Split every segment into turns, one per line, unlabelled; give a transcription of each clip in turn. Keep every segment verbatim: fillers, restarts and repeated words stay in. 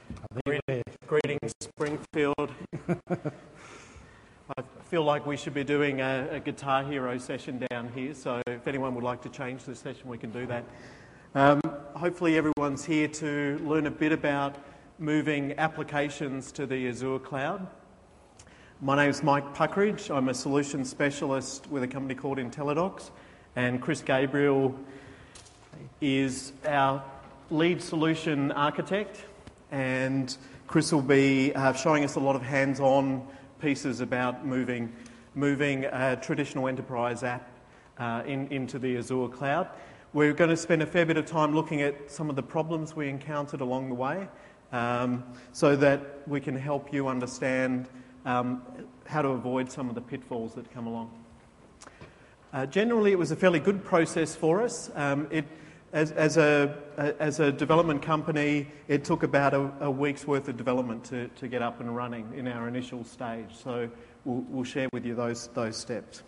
Greetings, greetings, Springfield. I feel like we should be doing a, a Guitar Hero session down here, so if anyone would like to change the session, we can do that. Um, hopefully everyone's here to learn a bit about moving applications to the Azure cloud. My name is Mike Puckridge. I'm a solutions specialist with a company called Intellidox, and Chris Gabriel is our lead solution architect, and Chris will be uh, showing us a lot of hands-on pieces about moving moving a traditional enterprise app uh, in, into the Azure cloud. We're going to spend a fair bit of time looking at some of the problems we encountered along the way um, so that we can help you understand um, how to avoid some of the pitfalls that come along. Uh, generally, it was a fairly good process for us. Um, it As, as, a, as a development company, it took about a, a week's worth of development to, to get up and running in our initial stage. So we'll, we'll share with you those, those steps.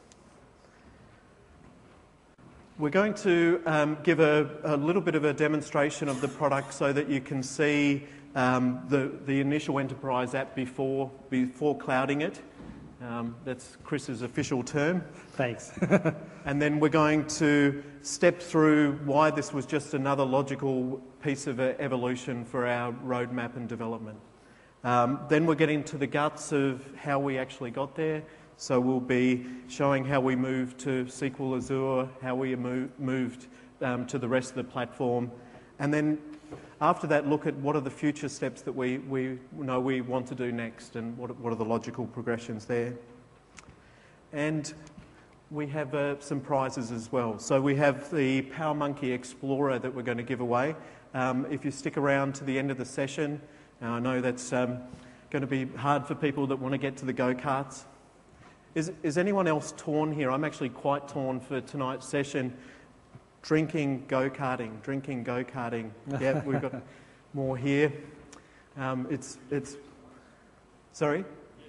We're going to um, give a, a little bit of a demonstration of the product so that you can see um, the, the initial enterprise app before, before clouding it. Um, that's Chris's official term.
Thanks.
And then we're going to step through why this was just another logical piece of evolution for our roadmap and development. Um, then we'll get into the guts of how we actually got there. So we'll be showing how we moved to S Q L Azure, how we moved um, to the rest of the platform. And then after that, look at what are the future steps that we, we know we want to do next and what, what are the logical progressions there. And we have uh, some prizes as well. So we have the PowerMonkey Explorer that we're going to give away. Um, if you stick around to the end of the session, now I know that's um, going to be hard for people that want to get to the go-karts. Is, is anyone else torn here? I'm actually quite torn for tonight's session. Drinking, go-karting, drinking, go-karting. Yeah, we've got more here. Um, it's, it's, sorry?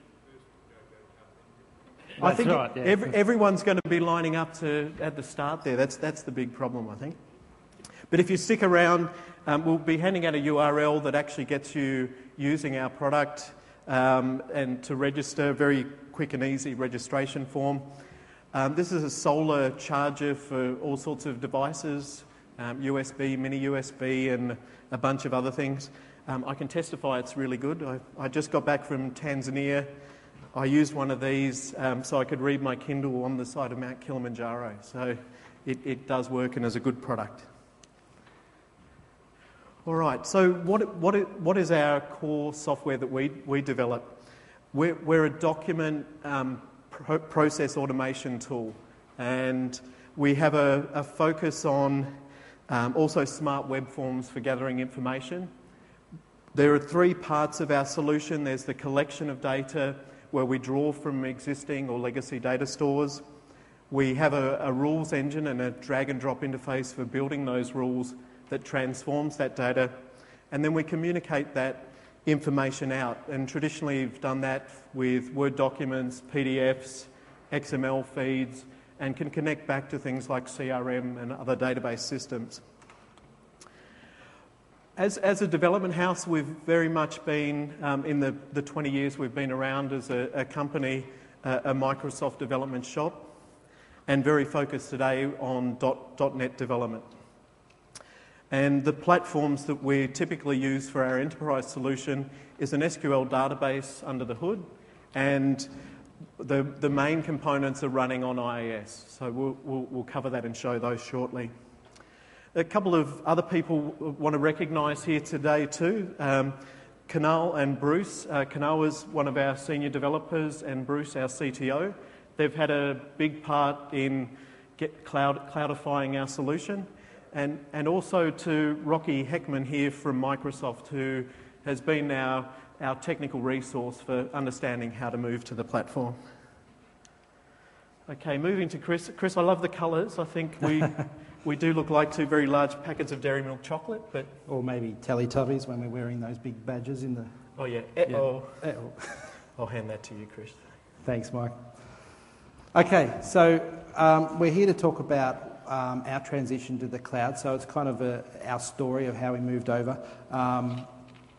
That's
I think
right, yeah.
every, everyone's going to be lining up to at the start there. That's, that's the big problem, I think. But if you stick around, um, we'll be handing out a U R L that actually gets you using our product um, and to register, a very quick and easy registration form. Um, this is a solar charger for all sorts of devices, um, U S B, mini U S B, and a bunch of other things. Um, I can testify it's really good. I, I just got back from Tanzania. I used one of these um, so I could read my Kindle on the side of Mount Kilimanjaro. So it, it does work and is a good product. All right, so what, what, what is our core software that we, we develop? We're, we're a document um, pro process automation tool, and we have a, a focus on um, also smart web forms for gathering information. There are three parts of our solution. There's the collection of data where we draw from existing or legacy data stores. We have a, a rules engine and a drag and drop interface for building those rules that transforms that data, and then we communicate that information out. And traditionally we've done that with Word documents, P D Fs, X M L feeds, and can connect back to things like C R M and other database systems. As, as a development house, we've very much been, um, in the, the twenty years we've been around as a, a company, uh, a Microsoft development shop, and very focused today on dot net development. And the platforms that we typically use for our enterprise solution is an S Q L database under the hood, and the, the main components are running on I I S. So we'll, we'll, we'll cover that and show those shortly. A couple of other people want to recognise here today too. Um, Kunal and Bruce. Uh, Kunal is one of our senior developers and Bruce our C T O. They've had a big part in get cloud, cloudifying our solution. And, and also to Rocky Heckman here from Microsoft, who has been our, our technical resource for understanding how to move to the platform. Okay, moving to Chris. Chris, I love the colours. I think we, we do look like two very large packets of Dairy Milk chocolate, but...
Or maybe Teletubbies when we're wearing those big badges in the...
Oh, yeah. Uh-oh.
Yeah. Uh-oh.
I'll hand that to you, Chris.
Thanks, Mike. Okay, so um, we're here to talk about Um, our transition to the cloud, so it's kind of a, our story of how we moved over. Um,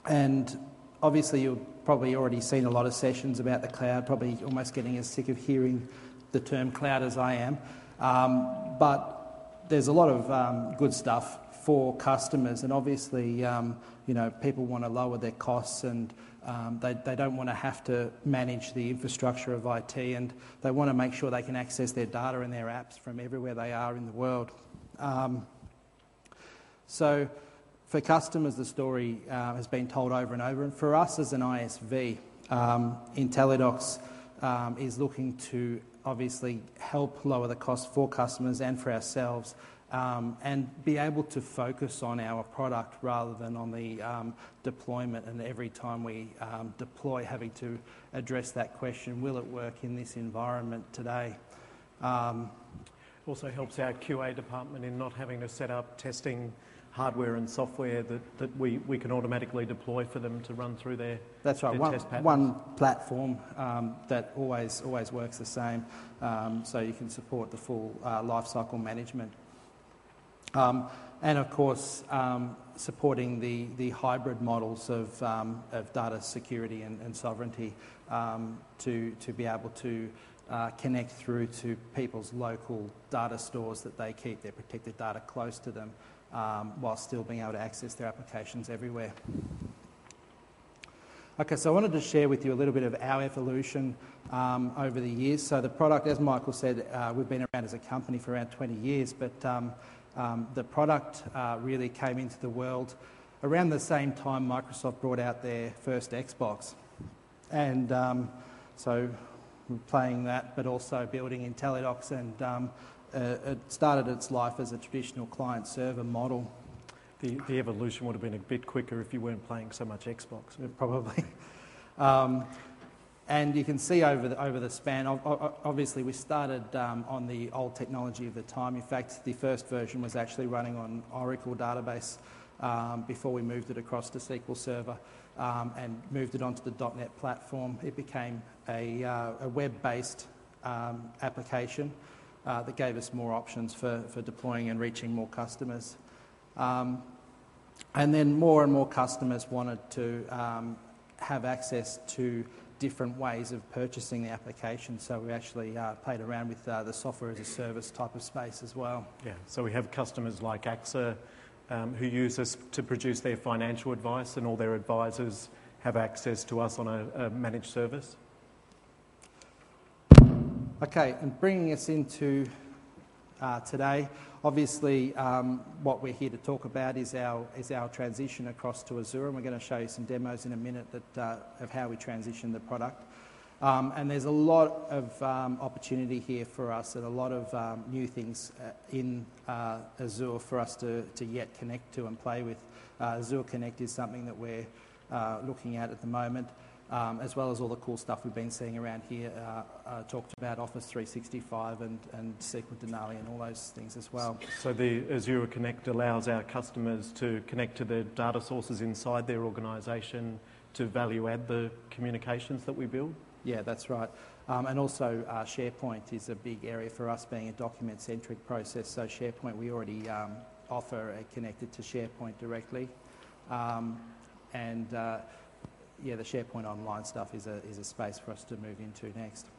and obviously you've probably already seen a lot of sessions about the cloud, probably almost getting as sick of hearing the term cloud as I am. Um, but there's a lot of um, good stuff for customers, and obviously, um, you know, people want to lower their costs, and um, they, they don't want to have to manage the infrastructure of I T, and they want to make sure they can access their data and their apps from everywhere they are in the world. Um, so for customers, the story uh, has been told over and over, and for us as an I S V, um, Intellidox um, is looking to obviously help lower the cost for customers and for ourselves, um, and be able to focus on our product rather than on the um, deployment, and every time we um, deploy having to address that question, will it work in this environment today? Um,
also helps our Q A department in not having to set up testing hardware and software that, that we, we can automatically deploy for them to run through their,
That's right,
their
one,
test patterns.
one platform um, that always always works the same, um, so you can support the full uh, lifecycle management. Um, and of course, um, supporting the, the hybrid models of, um, of data security and, and sovereignty um, to, to be able to uh, connect through to people's local data stores that they keep their protected data close to them, Um, while still being able to access their applications everywhere. Okay, so I wanted to share with you a little bit of our evolution um, over the years. So the product, as Michael said, uh, we've been around as a company for around twenty years, but um, um, the product uh, really came into the world around the same time Microsoft brought out their first Xbox. And um, so we're playing that, but also building Intellidox, and um, Uh, it started its life as a traditional client-server model.
The, the evolution would have been a bit quicker if you weren't playing so much Xbox.
Probably. um, and you can see over the, over the span, obviously we started um, on the old technology of the time. In fact, the first version was actually running on Oracle database um, before we moved it across to S Q L Server um, and moved it onto the dot net platform. It became a, uh, a web-based um, application Uh, that gave us more options for, for deploying and reaching more customers. Um, and then more and more customers wanted to um, have access to different ways of purchasing the application, so we actually uh, played around with uh, the software as a service type of space as well.
Yeah, so we have customers like A X A um, who use us to produce their financial advice, and all their advisors have access to us on a, a managed service.
Okay, and bringing us into uh, today, obviously um, what we're here to talk about is our is our transition across to Azure, and we're going to show you some demos in a minute that uh, of how we transition the product. Um, and there's a lot of um, opportunity here for us, and a lot of um, new things uh, in uh, Azure for us to, to yet connect to and play with. Uh, Azure Connect is something that we're uh, looking at at the moment. Um, as well as all the cool stuff we've been seeing around here. Uh, uh, talked about Office three sixty-five and, and S Q L Denali and all those things as well.
So the Azure Connect allows our customers to connect to the data sources inside their organisation to value add the communications that we build?
Yeah, that's right. Um, and also uh, SharePoint is a big area for us, being a document-centric process. So SharePoint, we already um, offer uh, connected to SharePoint directly. Um, and uh, yeah, the SharePoint Online stuff is a, is a space for us to move into next.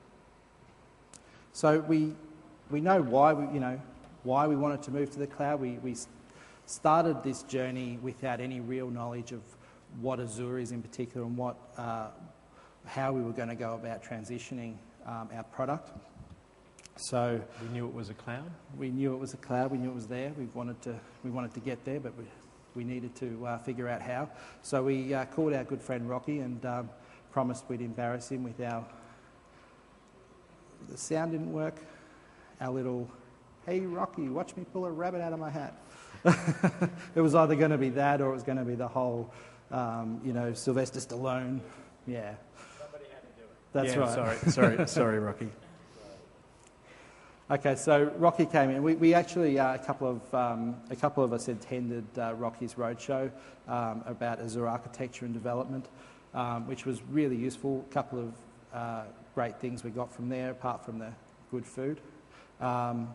So we, we know why we, you know, why we wanted to move to the cloud. We, we started this journey without any real knowledge of what Azure is in particular, and what, uh, how we were going to go about transitioning um, our product. So
we knew it was a cloud.
We knew it was a cloud. We knew it was there. We wanted to, we wanted to get there, but we, we needed to uh, figure out how. So we uh, called our good friend Rocky and um, promised we'd embarrass him with our, the sound didn't work, our little, hey Rocky, watch me pull a rabbit out of my hat. It was either going to be that, or it was going to be the whole, um, you know, Sylvester Stallone, yeah.
Somebody had to do it.
That's
yeah,
right.
Sorry, sorry, sorry, Rocky.
Okay, so Rocky came in. We, we actually, uh, a couple of um, a couple of us attended uh, Rocky's roadshow um, about Azure architecture and development, um, which was really useful. A couple of uh, great things we got from there, apart from the good food, um,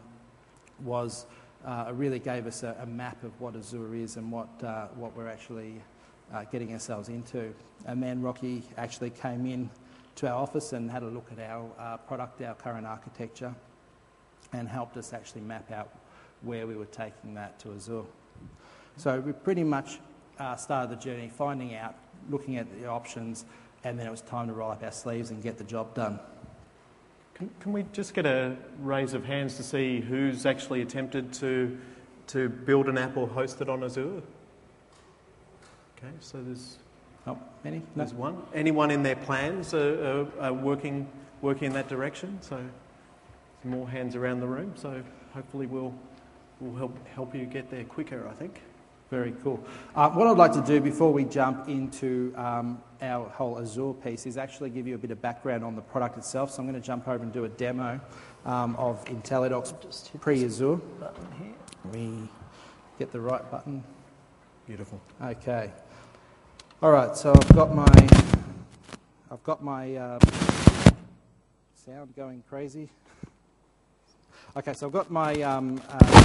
was uh, it really gave us a, a map of what Azure is and what uh, what we're actually uh, getting ourselves into. And then Rocky actually came in to our office and had a look at our uh, product, our current architecture, and helped us actually map out where we were taking that to Azure. So we pretty much uh, started the journey, finding out, looking at the options, and then it was time to roll up our sleeves and get the job done.
Can, can we just get a raise of hands to see who's actually attempted to to build an app or host it on Azure? Okay, so there's
Oh, any? No.
there's one. Anyone in their plans are, are, are working working in that direction? So some more hands around the room. So hopefully we'll we'll help help you get there quicker, I think.
Very cool. Uh, what I'd like to do before we jump into um, our whole Azure piece is actually give you a bit of background on the product itself. So I'm going to jump over and do a demo um, of IntelliDocs pre-Azure.
Button here.
We get the right button.
Beautiful.
Okay. All right. So I've got my I've got my uh, sound going crazy. Okay. So I've got my um, uh,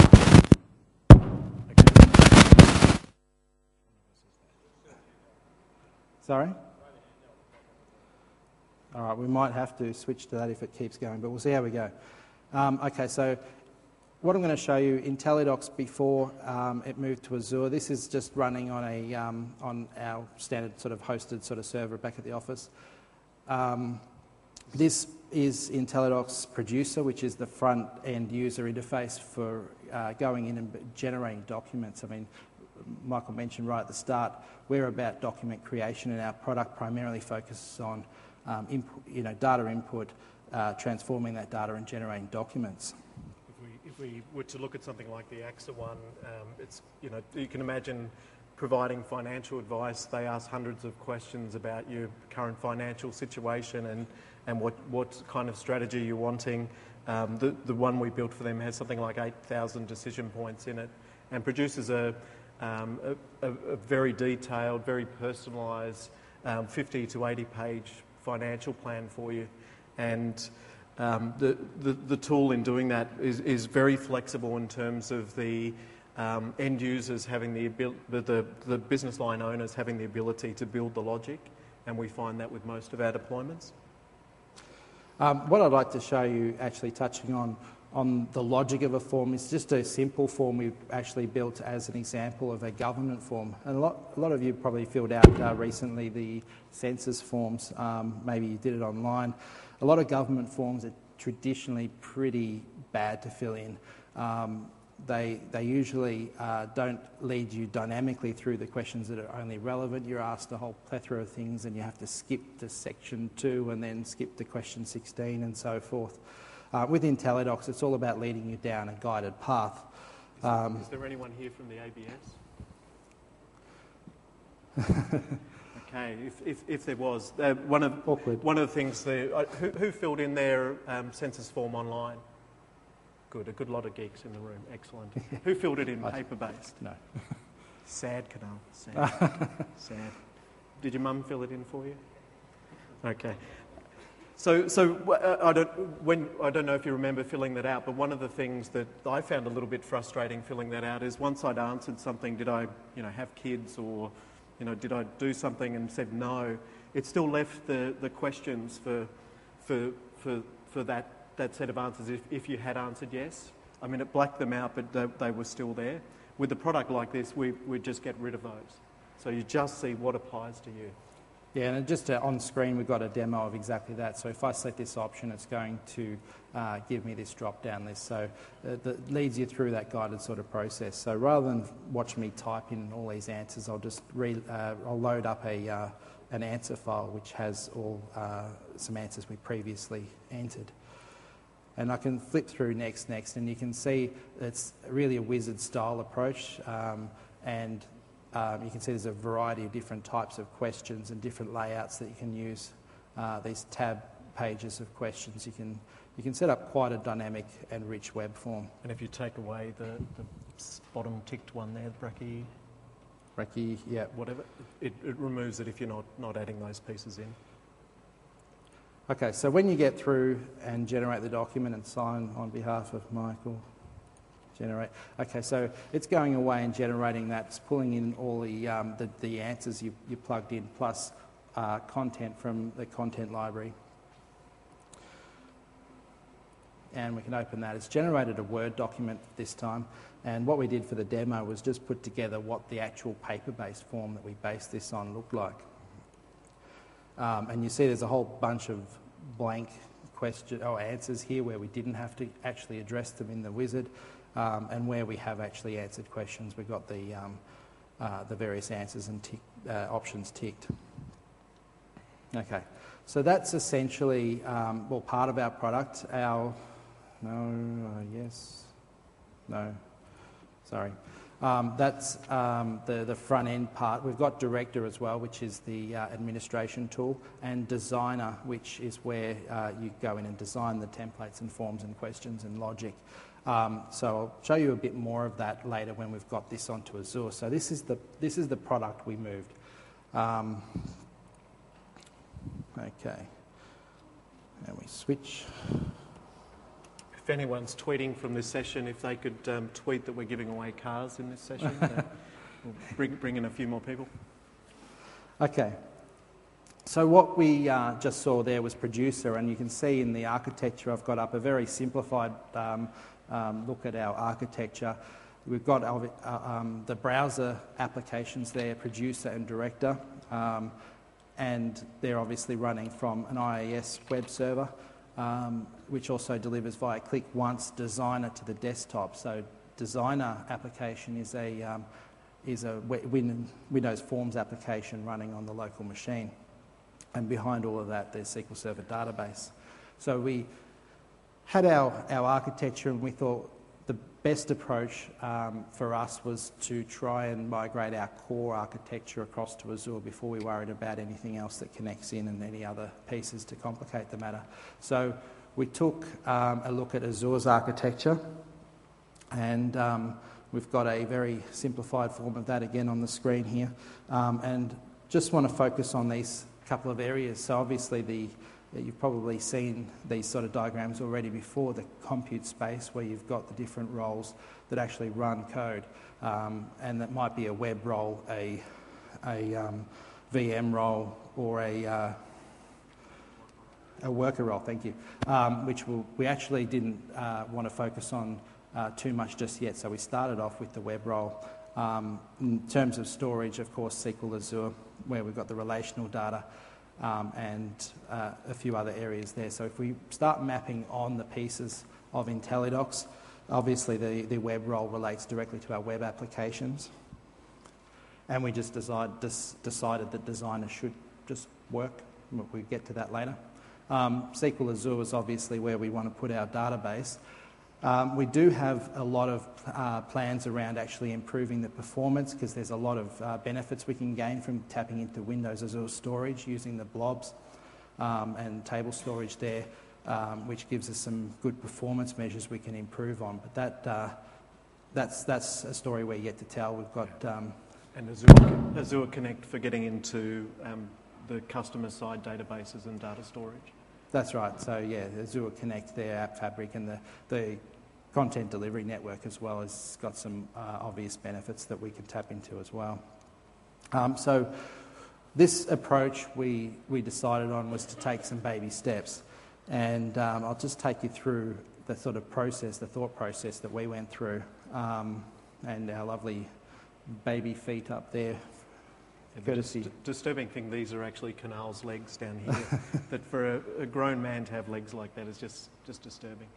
Sorry? All right, we might have to switch to that if it keeps going, but we'll see how we go. Um, okay, so what I'm going to show you, IntelliDocs before um, it moved to Azure. This is just running on a um, on our standard sort of hosted sort of server back at the office. Um, this is IntelliDocs Producer, which is the front end user interface for uh, going in and generating documents. I mean, Michael mentioned right at the start, we're about document creation, and our product primarily focuses on um, input, you know, data input, uh, transforming that data and generating documents.
If we, if we were to look at something like the AXA one, um, it's, you know, you can imagine providing financial advice. They ask hundreds of questions about your current financial situation and, and what, what kind of strategy you're wanting. Um, the, the one we built for them has something like eight thousand decision points in it and produces a Um, a, a, a very detailed, very personalised, um, fifty to eighty page financial plan for you. And um, the, the, the tool in doing that is, is very flexible in terms of the um, end users having the ability, the, the business line owners having the ability to build the logic, and we find that with most of our deployments.
Um, what I'd like to show you, actually touching on on the logic of a form, is just a simple form we've actually built as an example of a government form. And a lot, a lot of you probably filled out uh, recently the census forms. Um, maybe you did it online. A lot of government forms are traditionally pretty bad to fill in. Um, they, they usually uh, don't lead you dynamically through the questions that are only relevant. You're asked a whole plethora of things and you have to skip to section two and then skip to question sixteen and so forth. Uh, with IntelliDocs, it's all about leading you down a guided path. Um,
is, is there anyone here from the A B S? Okay, if, if, if there was, uh, one of
Awkward.
one of the things, the, uh, who, who filled in their um, census form online? Good, a good lot of geeks in the room. Excellent. Who filled it in paper-based?
no.
Sad, Canal. Sad. Sad. Did your mum fill it in for you? Okay. So, so uh, I don't when I don't know if you remember filling that out, but one of the things that I found a little bit frustrating filling that out is once I'd answered something, did I, you know, have kids, or, you know, did I do something and said no? It still left the, the questions for for for for that that set of answers if, if you had answered yes. I mean, it blacked them out, but they, they were still there. With a product like this, we we just get rid of those, so you just see what applies to you.
Yeah, and just uh, on screen we've got a demo of exactly that. So if I select this option, it's going to uh, give me this drop-down list. So uh, that leads you through that guided sort of process. So rather than watch me type in all these answers, I'll just re uh, I'll load up a uh, an answer file which has all uh, some answers we previously entered. And I can flip through next, next, and you can see it's really a wizard-style approach, um, and Um, you can see there's a variety of different types of questions and different layouts that you can use. Uh, these tab pages of questions, you can you can set up quite a dynamic and rich web form.
And if you take away the, the bottom ticked one there, Bracky,
Bracky, yeah,
whatever, it, it removes it if you're not, not adding those pieces in.
Okay, so when you get through and generate the document and sign on behalf of Michael, Generate. Okay, so it's going away and generating that. It's pulling in all the um, the, the answers you, you plugged in, plus uh, content from the content library. And we can open that. It's generated a Word document this time. And what we did for the demo was just put together what the actual paper-based form that we based this on looked like. Um, and you see there's a whole bunch of blank question or answers here where we didn't have to actually address them in the wizard. Um, and where we have actually answered questions, we've got the, um, uh, the various answers and tick, uh, options ticked. Okay, so that's essentially, um, well, part of our product. Our, no, uh, yes, no, sorry. Um, that's um, the, the front end part. We've got Director as well, which is the uh, administration tool, and Designer, which is where uh, you go in and design the templates and forms and questions and logic. Um, so I'll show you a bit more of that later when we've got this onto Azure. So this is the, this is the product we moved. Um, okay, and we switch.
If anyone's tweeting from this session, if they could um, tweet that we're giving away cars in this session, uh, we'll bring, bring in a few more people.
Okay. So what we uh, just saw there was Producer, and you can see in the architecture I've got up a very simplified um, um, look at our architecture. We've got our, uh, um, the browser applications there, Producer and Director, um, and they're obviously running from an I I S web server, um, which also delivers via click once Designer to the desktop. So Designer application is a, um, is a Win Windows Forms application running on the local machine. And behind all of that, there's S Q L Server Database. So we had our, our architecture, and we thought the best approach um, for us was to try and migrate our core architecture across to Azure before we worried about anything else that connects in and any other pieces to complicate the matter. So we took um, a look at Azure's architecture, and um, we've got a very simplified form of that again on the screen here, um, and just want to focus on these couple of areas. So obviously the you've probably seen these sort of diagrams already before, the compute space where you've got the different roles that actually run code, um, and that might be a web role, a, a um, V M role, or a, uh, a worker role, thank you, um, which we'll, we actually didn't uh, want to focus on uh, too much just yet, so we started off with the web role. Um, in terms of storage, of course, S Q L Azure, where we've got the relational data, um, and uh, a few other areas there. So if we start mapping on the pieces of IntelliDocs, obviously the, the web role relates directly to our web applications, and we just decide, dis, decided that Designer should just work. We'll get to that later. Um, S Q L Azure is obviously where we want to put our database. Um, we do have a lot of uh, plans around actually improving the performance, because there's a lot of uh, benefits we can gain from tapping into Windows Azure storage using the blobs um, and table storage there, um, which gives us some good performance measures we can improve on. But that uh, that's that's a story we're yet to tell. We've got um,
and Azure, Azure Connect for getting into um, the customer side databases and data storage.
That's right. So yeah, Azure Connect, their app fabric, and the, the content delivery network as well has got some uh, obvious benefits that we can tap into as well. Um, so this approach we, we decided on was to take some baby steps. And um, I'll just take you through the sort of process, the thought process that we went through, um, and our lovely baby feet up there.
The dis- disturbing thing, these are actually Canal's legs down here. That for a, a grown man to have legs like that is just, just disturbing.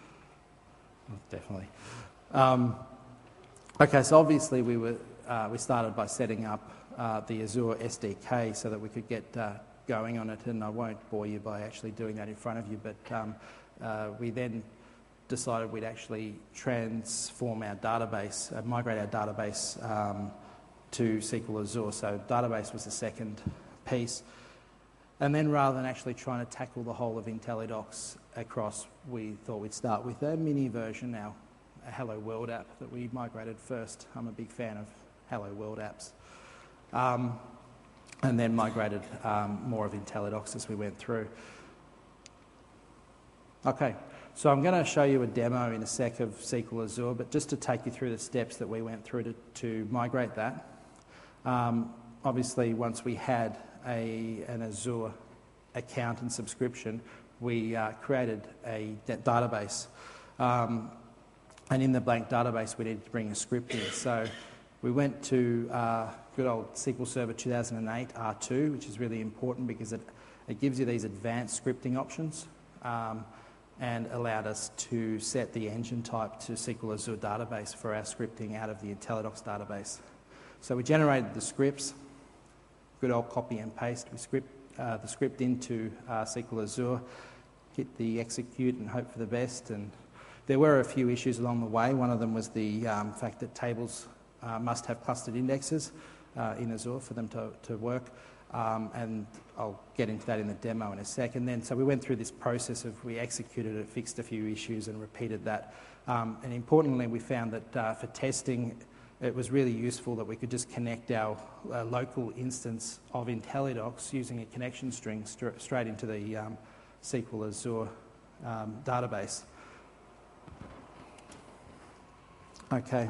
Definitely. Um, okay, so obviously we were uh, we started by setting up uh, the Azure S D K so that we could get uh, going on it, and I won't bore you by actually doing that in front of you, but um, uh, we then decided we'd actually transform our database, uh, migrate our database um, to S Q L Azure. So database was the second piece. And then rather than actually trying to tackle the whole of IntelliDocs across, we thought we'd start with a mini version now, a Hello World app that we migrated first. I'm a big fan of Hello World apps. Um, and then migrated um, more of IntelliDocs as we went through. Okay, So I'm going to show you a demo in a sec of S Q L Azure, but just to take you through the steps that we went through to, to migrate that. Um, obviously, once we had a, an Azure account and subscription, we uh, created a database. Um, and in the blank database, we needed to bring a script in. So we went to uh, good old S Q L Server two thousand eight R two, which is really important because it, it gives you these advanced scripting options. Um, and allowed us to set the engine type to S Q L Azure database for our scripting out of the IntelliDocs database. So we generated the scripts, good old copy and paste. We script uh, the script into uh, S Q L Azure, hit the execute and hope for the best. And there were a few issues along the way. One of them was the um, fact that tables uh, must have clustered indexes uh, in Azure for them to, to work. Um, and I'll get into that in the demo in a sec. And then, so we went through this process of we executed it, fixed a few issues and repeated that. Um, and importantly, we found that uh, for testing, it was really useful that we could just connect our uh, local instance of IntelliDocs using a connection string st straight into the um, S Q L Azure um, database. Okay.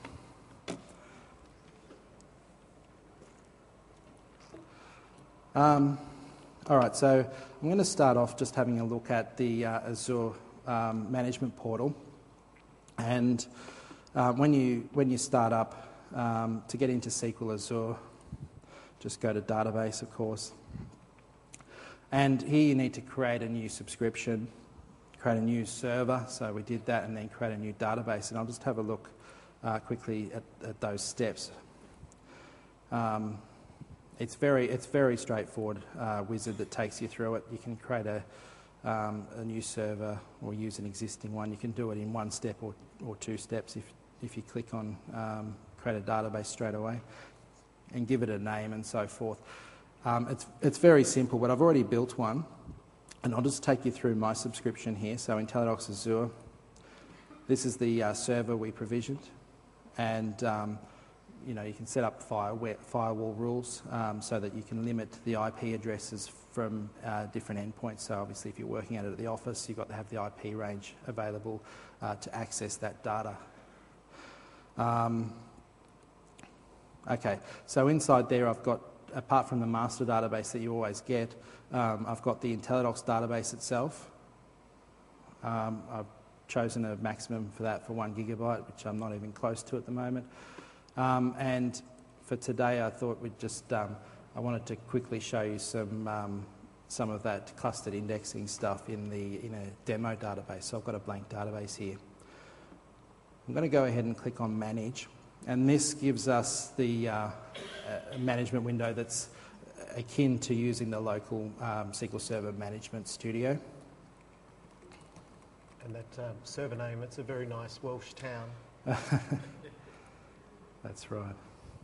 Um, all right, so I'm going to start off just having a look at the uh, Azure um, management portal. And uh, when you when you start up um, to get into S Q L Azure, just go to database, of course. And here you need to create a new subscription, create a new server. So we did that, and then create a new database. And I'll just have a look uh, quickly at, at those steps. Um, It's very, it's very straightforward uh, wizard that takes you through it. You can create a, um, a new server or use an existing one. You can do it in one step or, or two steps if, if you click on um, create a database straight away and give it a name and so forth. Um, it's, it's very simple, but I've already built one, and I'll just take you through my subscription here. So IntelliDocs Azure, this is the uh, server we provisioned, and um, you know, you can set up fire, firewall rules um, so that you can limit the I P addresses from uh, different endpoints. So obviously if you're working out at the office, you've got to have the I P range available uh, to access that data. Um, okay, so inside there I've got, apart from the master database that you always get, um, I've got the IntelliDocs database itself. Um, I've chosen a maximum for that for one gigabyte, which I'm not even close to at the moment. Um, and for today, I thought we'd just, um, I wanted to quickly show you some um, some of that clustered indexing stuff in the in a demo database. So I've got a blank database here. I'm going to go ahead and click on Manage, and this gives us the uh, a management window that's akin to using the local um, S Q L Server Management Studio.
And that um, server name, it's a very nice Welsh town.
That's right.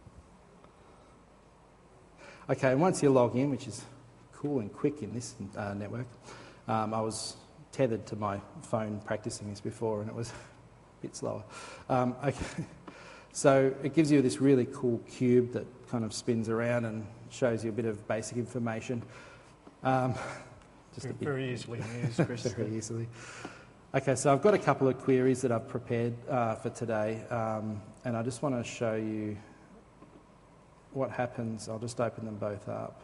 Okay, and once you log in, which is cool and quick in this uh, network, um, I was tethered to my phone practicing this before, and it was a bit slower. Um, okay, so it gives you this really cool cube that kind of spins around and shows you a bit of basic information. Um, just
very,
a bit
very easily used, Chris.
Very easily. Okay, so I've got a couple of queries that I've prepared uh, for today, um, and I just want to show you what happens. I'll just open them both up.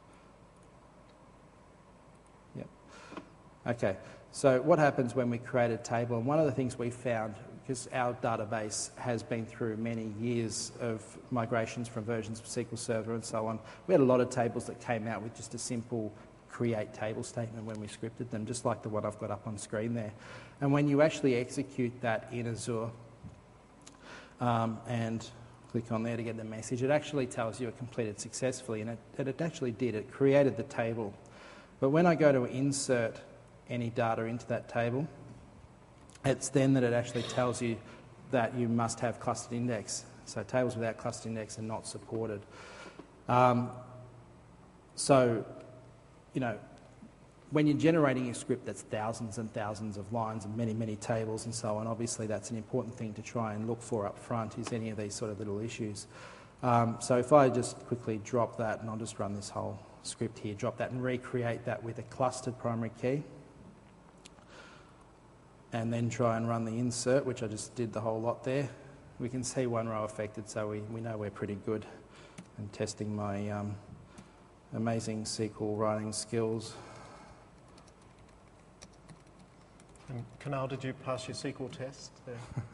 Yep. Okay, so what happens when we create a table? And one of the things we found, because our database has been through many years of migrations from versions of S Q L Server and so on, we had a lot of tables that came out with just a simple create table statement when we scripted them, just like the one I've got up on screen there. And when you actually execute that in Azure um, and click on there to get the message, it actually tells you it completed successfully, and it, and it actually did. It created the table. But when I go to insert any data into that table, it's then that it actually tells you that you must have clustered index. So tables without clustered index are not supported. Um, so You know, when you're generating a script that's thousands and thousands of lines and many, many tables and so on, obviously that's an important thing to try and look for up front, is any of these sort of little issues. Um, so if I just quickly drop that, and I'll just run this whole script here, drop that and recreate that with a clustered primary key. and then try and run the insert, which I just did the whole lot there, we can see one row affected, so we, we know we're pretty good in testing my um, amazing S Q L writing skills.
And Kunal, did you pass your S Q L test there?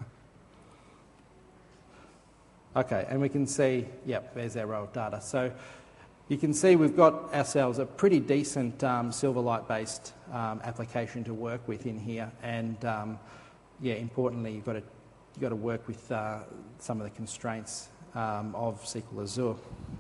Okay, and we can see, yep, there's our row of data. So you can see we've got ourselves a pretty decent um, Silverlight-based um, application to work with in here, and um, yeah, importantly, you've got to you've got to work with uh, some of the constraints um, of S Q L Azure.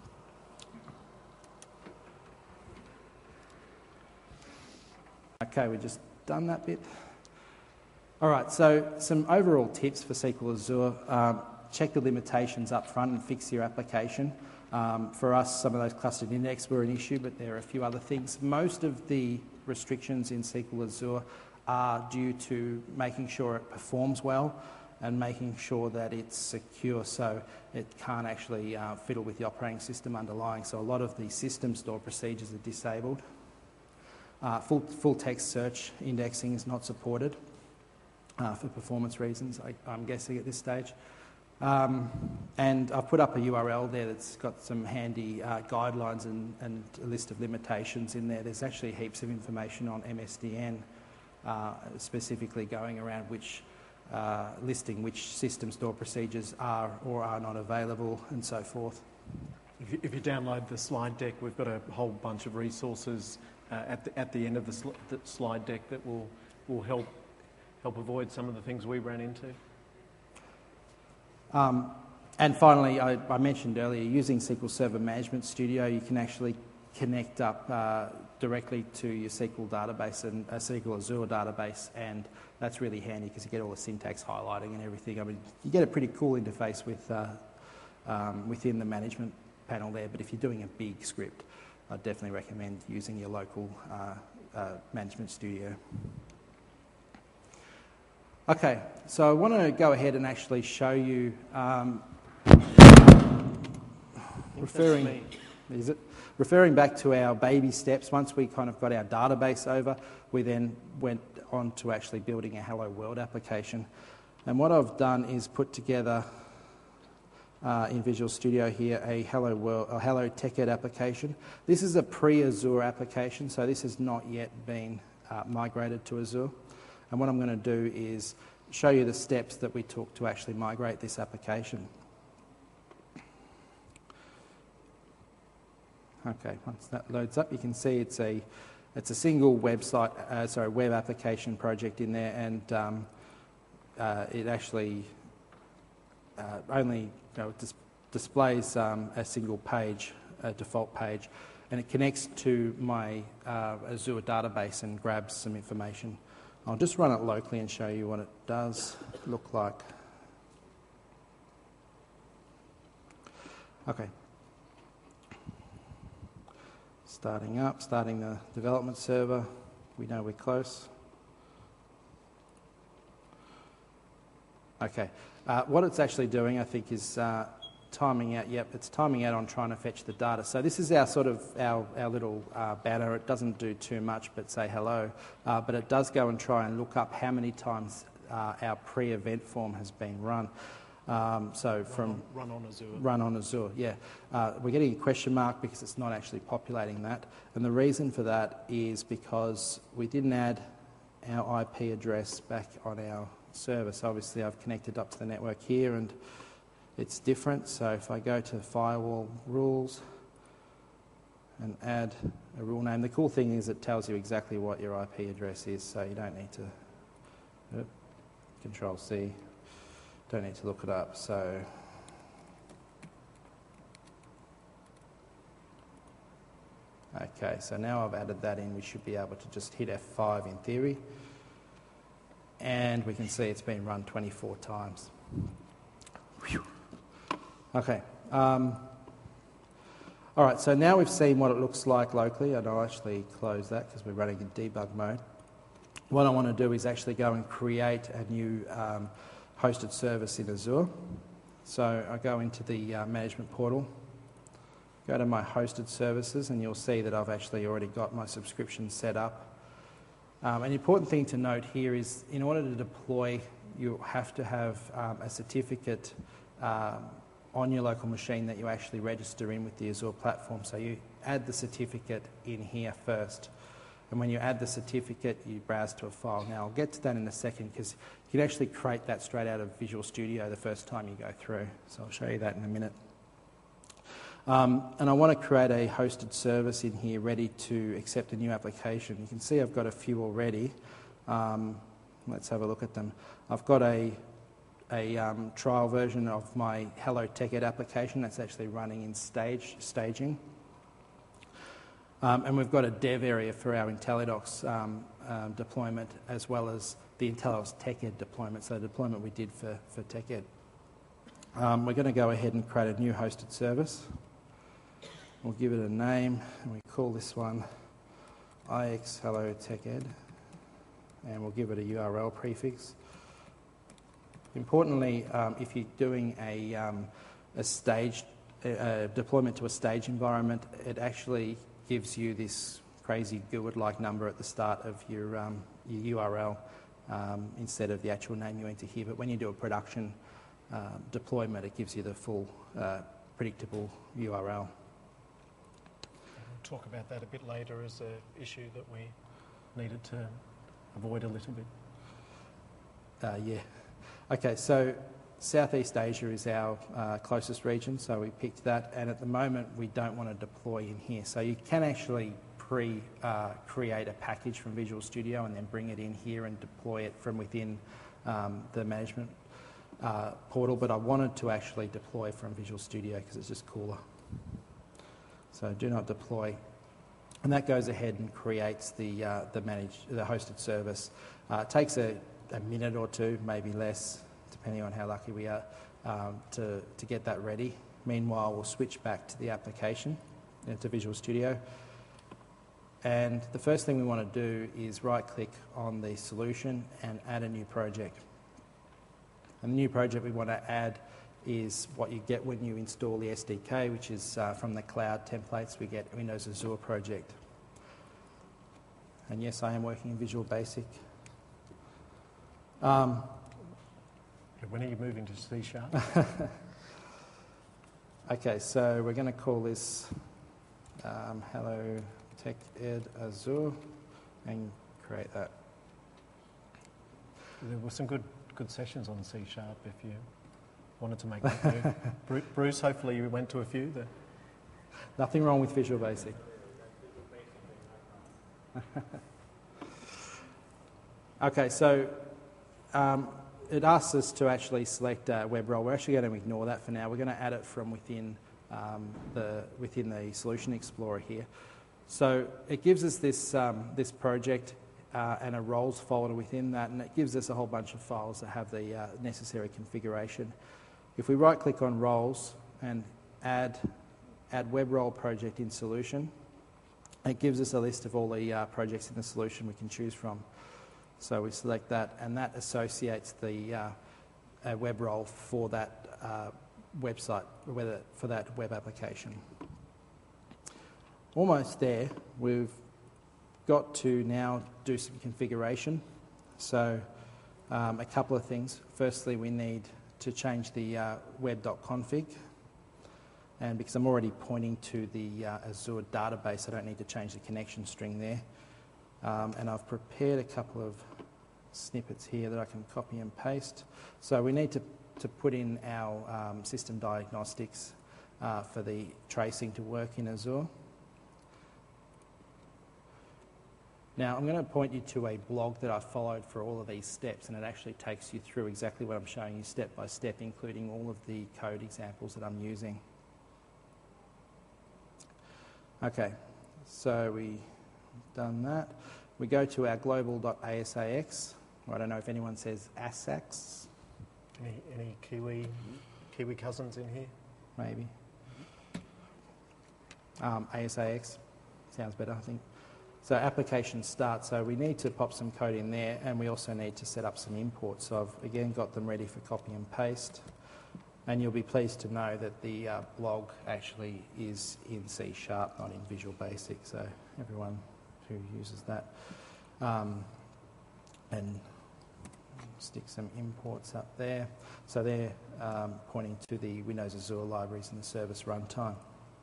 Okay, we've just done that bit. All right, so some overall tips for S Q L Azure. Um, check the limitations up front and fix your application. Um, for us, some of those clustered index were an issue, but there are a few other things. Most of the restrictions in S Q L Azure are due to making sure it performs well and making sure that it's secure, so it can't actually uh, fiddle with the operating system underlying. So a lot of the system store procedures are disabled. Uh, full, full text search indexing is not supported uh, for performance reasons, I, I'm guessing at this stage. Um, and I've put up a U R L there that's got some handy uh, guidelines and, and a list of limitations in there. There's actually heaps of information on M S D N, uh, specifically going around which, uh, listing which system store procedures are or are not available and so forth.
If you, if you download the slide deck, we've got a whole bunch of resources uh, at, the, at the end of the, sl the slide deck that will, will help, help avoid some of the things we ran into.
Um, and finally, I, I mentioned earlier, using S Q L Server Management Studio, you can actually connect up uh, directly to your S Q L database and a S Q L Azure database, and that's really handy because you get all the syntax highlighting and everything. I mean, you get a pretty cool interface with uh, um, within the management panel there, but if you're doing a big script, I'd definitely recommend using your local uh, uh, Management Studio. Okay, so I want to go ahead and actually show you, um, referring, is it? referring back to our baby steps. Once we kind of got our database over, we then went on to actually building a Hello World application. And what I've done is put together uh, in Visual Studio here a Hello World, a Hello TechEd application. This is a pre-Azure application, so this has not yet been uh, migrated to Azure. And what I'm going to do is show you the steps that we took to actually migrate this application. Okay, once that loads up, you can see it's a it's a single website, uh, sorry, web application project in there, and um, uh, it actually uh, only you know, dis displays um, a single page, a default page, and it connects to my uh, Azure database and grabs some information. I'll just run it locally and show you what it does look like. Okay. Starting up, starting the development server. We know we're close. Okay. Uh, what it's actually doing, I think, is uh, timing out. Yep, it's timing out on trying to fetch the data. So this is our sort of our, our little uh, banner. It doesn't do too much but say hello, uh, but it does go and try and look up how many times uh, our pre-event form has been run. Um, so from
run on, run on Azure.
Run on Azure, yeah. Uh, we're getting a question mark because it's not actually populating that, and the reason for that is because we didn't add our I P address back on our server. So obviously I've connected up to the network here, and it's different. So if I go to firewall rules and add a rule name, the cool thing is it tells you exactly what your I P address is, so you don't need to uh, control C, don't need to look it up. So okay, so now I've added that in, we should be able to just hit F five in theory, and we can see it's been run twenty-four times. Whew. Okay. Um, all right, so now we've seen what it looks like locally, and I'll actually close that because we're running in debug mode. What I want to do is actually go and create a new um, hosted service in Azure. So I go into the uh, management portal, go to my hosted services, and you'll see that I've actually already got my subscription set up. Um, an important thing to note here is in order to deploy, you have to have um, a certificate um, on your local machine that you actually register in with the Azure platform. So you add the certificate in here first. And when you add the certificate, you browse to a file. Now, I'll get to that in a second because you can actually create that straight out of Visual Studio the first time you go through. So I'll show you that in a minute. Um, and I want to create a hosted service in here ready to accept a new application. You can see I've got a few already. Um, let's have a look at them. I've got a, a um, trial version of my Hello TechEd application that's actually running in stage staging. Um, and we've got a dev area for our IntelliDocs um, uh, deployment as well as the IntelliDocs TechEd deployment, so the deployment we did for, for TechEd. Um, we're going to go ahead and create a new hosted service. We'll give it a name, and we call this one I X Hello TechEd, and we'll give it a U R L prefix. Importantly, um, if you're doing a, um, a staged a deployment to a stage environment, it actually gives you this crazy G U I D-like number at the start of your, um, your U R L um, instead of the actual name you enter here. But when you do a production uh, deployment, it gives you the full uh, predictable U R L.
Talk about that a bit later as an issue that we needed to avoid a little bit.
Uh, yeah. Okay, so Southeast Asia is our uh, closest region, so we picked that, and at the moment we don't want to deploy in here. So you can actually pre uh, create a package from Visual Studio and then bring it in here and deploy it from within um, the management uh, portal, but I wanted to actually deploy from Visual Studio because it's just cooler. So do not deploy, and that goes ahead and creates the uh, the managed the hosted service. Uh, it takes a, a minute or two, maybe less, depending on how lucky we are, um, to to get that ready. Meanwhile, we'll switch back to the application, to Visual Studio, and the first thing we want to do is right-click on the solution and add a new project. And the new project we want to add is what you get when you install the S D K, which is uh, from the cloud templates. We get Windows Azure project. And yes, I am working in Visual Basic. Um,
when are you moving to C Sharp?
Okay, so we're going to call this um, Hello TechEd Azure and create that.
There were some good good sessions on C Sharp if you wanted to make that move. Bruce, hopefully you went to a few. That...
Nothing wrong with Visual Basic. Okay, so um, it asks us to actually select uh, web role. We're actually going to ignore that for now. We're going to add it from within um, the within the Solution Explorer here. So it gives us this um, this project uh, and a roles folder within that, and it gives us a whole bunch of files that have the uh, necessary configuration. If we right-click on roles and add add web role project in solution, it gives us a list of all the uh, projects in the solution we can choose from. So we select that, and that associates the uh, a web role for that uh, website, whether for that web application. Almost there. We've got to now do some configuration. So um, a couple of things. Firstly, we need to change the uh, web.config, and because I'm already pointing to the uh, Azure database, I don't need to change the connection string there. Um, and I've prepared a couple of snippets here that I can copy and paste. So we need to, to put in our um, system diagnostics uh, for the tracing to work in Azure. Now, I'm going to point you to a blog that I followed for all of these steps, and it actually takes you through exactly what I'm showing you step by step, including all of the code examples that I'm using. Okay, so we've done that. We go to our global.asax. I don't know if anyone says ASAX.
Any, any Kiwi, Kiwi cousins in here?
Maybe. Um, ASAX sounds better, I think. So application start, so we need to pop some code in there, and we also need to set up some imports. So I've again got them ready for copy and paste, and you'll be pleased to know that the uh, blog actually is in C Sharp, not in Visual Basic, so everyone who uses that. um, and stick some imports up there. So they're um, pointing to the Windows Azure libraries and the service runtime.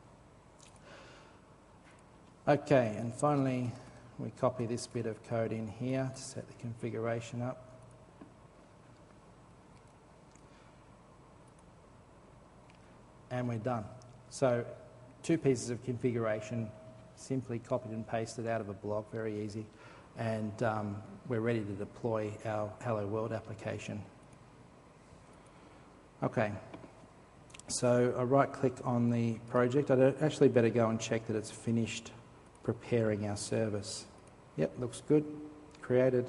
Okay, and finally we copy this bit of code in here to set the configuration up. And we're done. So two pieces of configuration, simply copied and pasted out of a blog, very easy. And um, we're ready to deploy our Hello World application. Okay, so I right click on the project. I'd actually better go and check that it's finished preparing our service. Yep, looks good, created.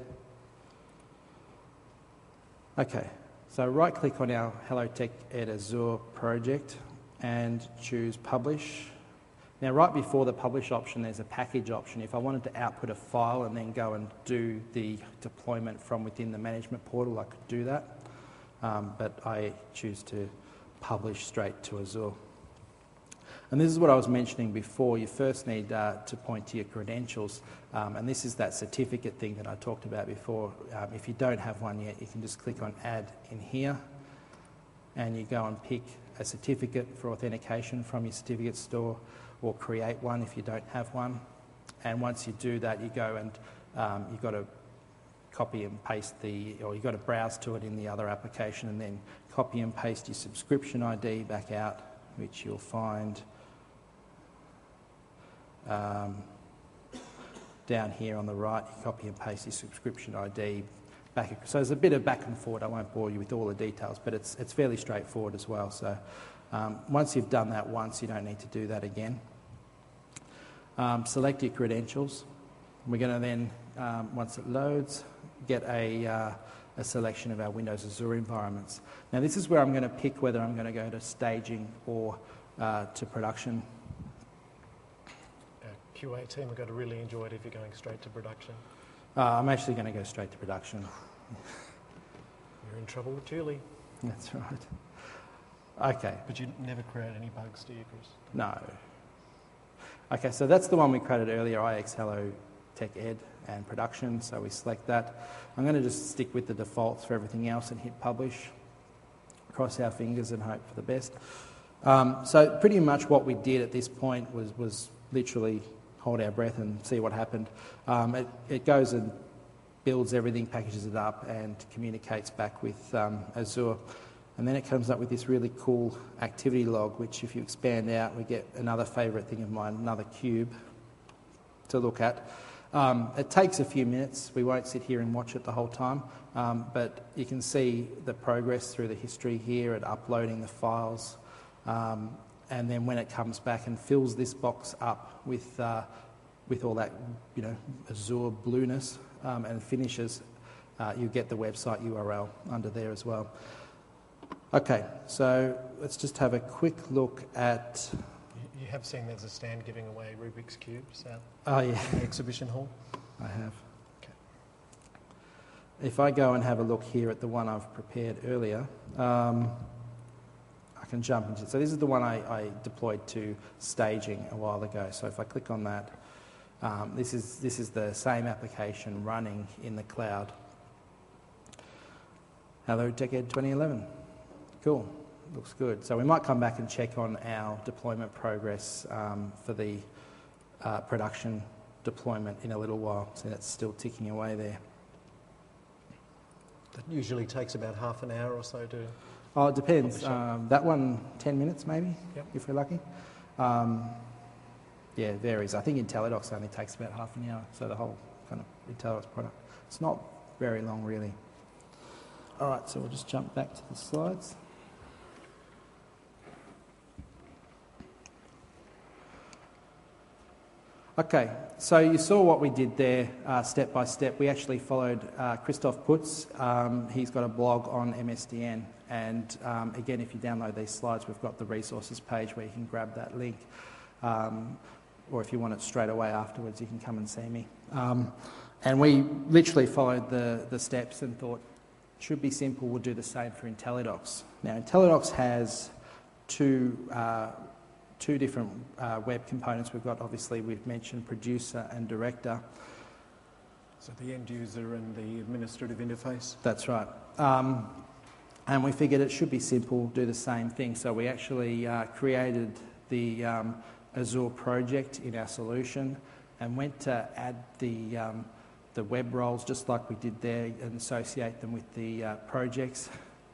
Okay, so right click on our Hello Tech Ed Azure project and choose Publish. Now, right before the Publish option, there's a Package option. If I wanted to output a file and then go and do the deployment from within the management portal, I could do that. Um, but I choose to publish straight to Azure. And this is what I was mentioning before. You first need uh, to point to your credentials. Um, and this is that certificate thing that I talked about before. Um, if you don't have one yet, you can just click on Add in here. And you go and pick a certificate for authentication from your certificate store, or create one if you don't have one. And once you do that, you go and um, you've got to copy and paste the, or you've got to browse to it in the other application and then copy and paste your subscription I D back out, which you'll find um, down here on the right. You copy and paste your subscription I D back. So there's a bit of back and forward. I won't bore you with all the details, but it's, it's fairly straightforward as well. So um, once you've done that once, you don't need to do that again. Um, select your credentials. We're going to then, um, once it loads, get a, uh, a selection of our Windows Azure environments. Now this is where I'm going to pick whether I'm going to go to staging or uh, to production.
Our Q A team are going to really enjoy it if you're going straight to production.
Uh, I'm actually going to go straight to production.
You're in trouble with Julie.
That's right. Okay.
But you never create any bugs, do you, Chris?
No. Okay, so that's the one we created earlier, I X Hello Tech Ed and production, so we select that. I'm going to just stick with the defaults for everything else and hit publish. Cross our fingers and hope for the best. Um, so pretty much what we did at this point was, was literally hold our breath and see what happened. Um, it, it goes and builds everything, packages it up and communicates back with um, Azure. And then it comes up with this really cool activity log, which if you expand out, we get another favourite thing of mine, another cube to look at. Um, it takes a few minutes. We won't sit here and watch it the whole time, um, but you can see the progress through the history here at uploading the files. Um, and then when it comes back and fills this box up with, uh, with all that, you know, Azure blueness um, and finishes, uh, you get the website U R L under there as well. Okay, so let's just have a quick look at...
You have seen there's a stand giving away Rubik's Cubes out
oh, yeah.
in the exhibition hall?
I have.
Okay.
If I go and have a look here at the one I've prepared earlier, um, I can jump into it. So this is the one I, I deployed to staging a while ago. So if I click on that, um, this is, this is the same application running in the cloud. Hello Tech Ed twenty eleven. Cool, looks good. So we might come back and check on our deployment progress um, for the uh, production deployment in a little while. So that's still ticking away there.
That usually takes about half an hour or so to...
Oh, it depends. Um, that one, ten minutes maybe,
yep.
if we're lucky. Um, yeah, it varies. I think IntelliDocs only takes about half an hour, so the whole kind of IntelliDocs product. It's not very long, really. All right, so we'll just jump back to the slides. Okay, so you saw what we did there uh, step by step. We actually followed uh, Christoph Putz. Um, he's got a blog on M S D N, and um, again, if you download these slides, we've got the resources page where you can grab that link, um, or if you want it straight away afterwards, you can come and see me. Um, and we literally followed the, the steps and thought, should be simple, we'll do the same for IntelliDocs. Now, IntelliDocs has two uh, two different uh, web components. We've got, obviously, we've mentioned producer and director.
So the end user and the administrative interface?
That's right. Um, and we figured it should be simple, do the same thing. So we actually uh, created the um, Azure project in our solution and went to add the, um, the web roles just like we did there and associate them with the uh, projects.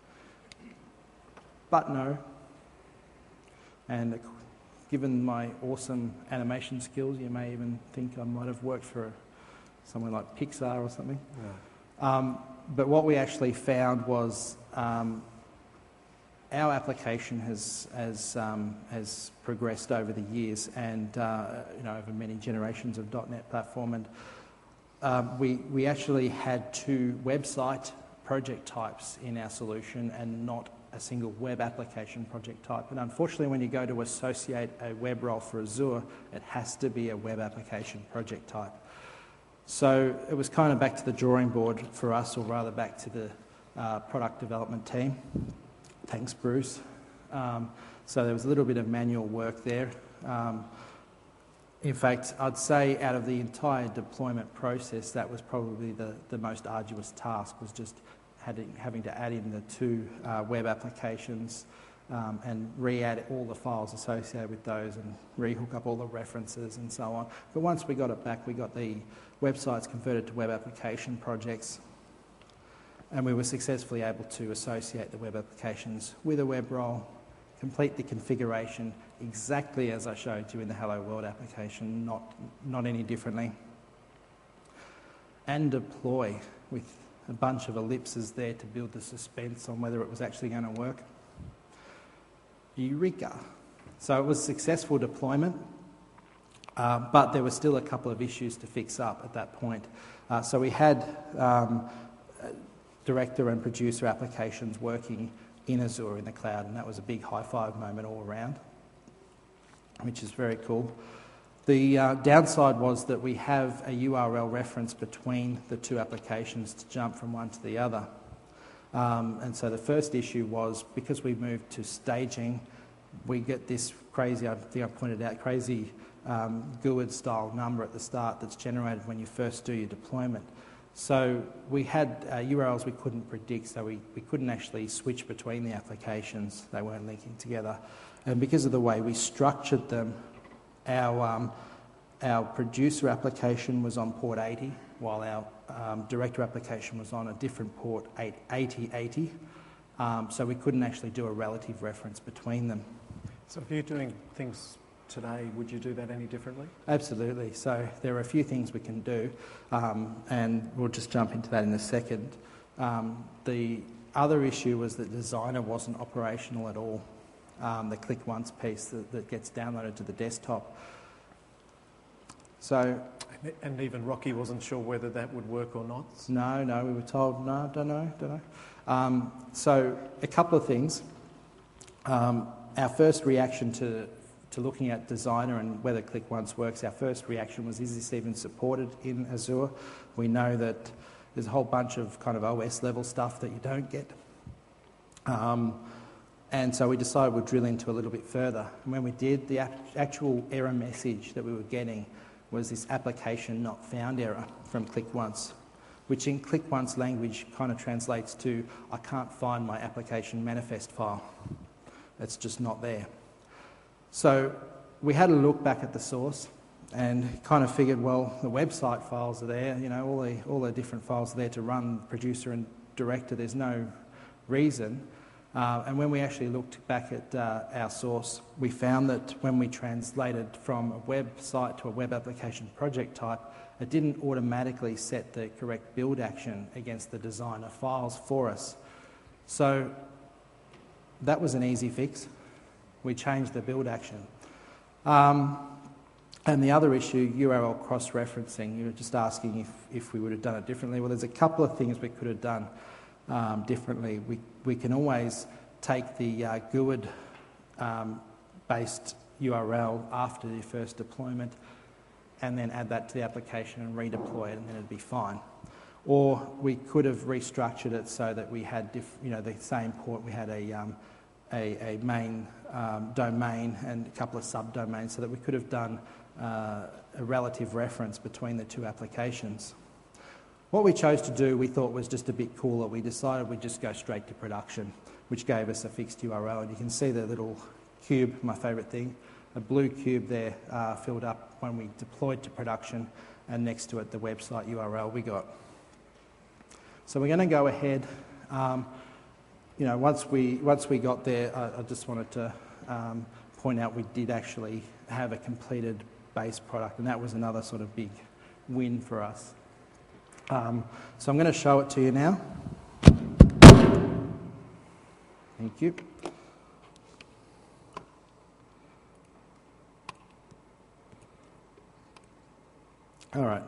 But no. And given my awesome animation skills, you may even think I might have worked for somewhere like Pixar or something. Yeah. Um, but what we actually found was um, our application has has um, has progressed over the years, and uh, you know, over many generations of dot net platform, and um, we we actually had two website project types in our solution, and not a single web application project type. And unfortunately, when you go to associate a web role for Azure, it has to be a web application project type. So it was kind of back to the drawing board for us, or rather back to the uh, product development team. Thanks, Bruce. Um, so there was a little bit of manual work there. Um, in fact, I'd say out of the entire deployment process, that was probably the, the most arduous task, was just having, having to add in the two uh, web applications um, and re-add all the files associated with those and re-hook up all the references and so on. But once we got it back, we got the websites converted to web application projects, and we were successfully able to associate the web applications with a web role, complete the configuration exactly as I showed you in the Hello World application, not, not any differently, and deploy with a bunch of ellipses there to build the suspense on whether it was actually going to work. Eureka! So it was a successful deployment. Uh, but there were still a couple of issues to fix up at that point. Uh, so we had um, director and producer applications working in Azure in the cloud, and that was a big high five moment all around, which is very cool. The uh, downside was that we have a U R L reference between the two applications to jump from one to the other. Um, and so the first issue was, because we moved to staging, we get this crazy, I think I pointed out, crazy Um, G U I D style number at the start that's generated when you first do your deployment. So we had uh, U R Ls we couldn't predict, so we, we couldn't actually switch between the applications. They weren't linking together. And because of the way we structured them, our, um, our producer application was on port eighty, while our um, director application was on a different port, eighty eighty. Um, so we couldn't actually do a relative reference between them.
So if you're doing things today, would you do that any differently?
Absolutely. So there are a few things we can do, um, and we'll just jump into that in a second. Um, the other issue was that Designer wasn't operational at all, um, the click once piece that, that gets downloaded to the desktop. So,
and even Rocky wasn't sure whether that would work or not?
No, no, we were told, no, don't know, don't know. Um, so a couple of things. Um, our first reaction to to looking at Designer and whether Click Once works, our first reaction was, is this even supported in Azure? We know that there's a whole bunch of kind of O S level stuff that you don't get. Um, and so we decided we'd drill into a little bit further. And when we did, the actual error message that we were getting was this application not found error from Click Once, which in Click Once language kind of translates to, I can't find my application manifest file. It's just not there. So we had a look back at the source and kind of figured, well, the website files are there, you know, all the, all the different files are there to run producer and director. There's no reason. Uh, and when we actually looked back at uh, our source, we found that when we translated from a website to a web application project type, it didn't automatically set the correct build action against the Designer files for us. So that was an easy fix. We changed the build action. Um, and the other issue, U R L cross-referencing, you were just asking if, if we would have done it differently. Well, there's a couple of things we could have done um, differently. We, we can always take the uh, G U I D-based um, U R L after the first deployment and then add that to the application and redeploy it, and then it'd be fine. Or we could have restructured it so that we had, diff, you know, the same port. We had a um, A, a main um, domain and a couple of subdomains, so that we could have done uh, a relative reference between the two applications. What we chose to do, we thought was just a bit cooler. We decided we'd just go straight to production, which gave us a fixed U R L. And you can see the little cube, my favourite thing, a blue cube there uh, filled up when we deployed to production, and next to it the website U R L we got. So we're going to go ahead. Um, you know, once we once we got there, I, I just wanted to um, point out we did actually have a completed base product, and that was another sort of big win for us. Um, so I'm going to show it to you now. Thank you. All right.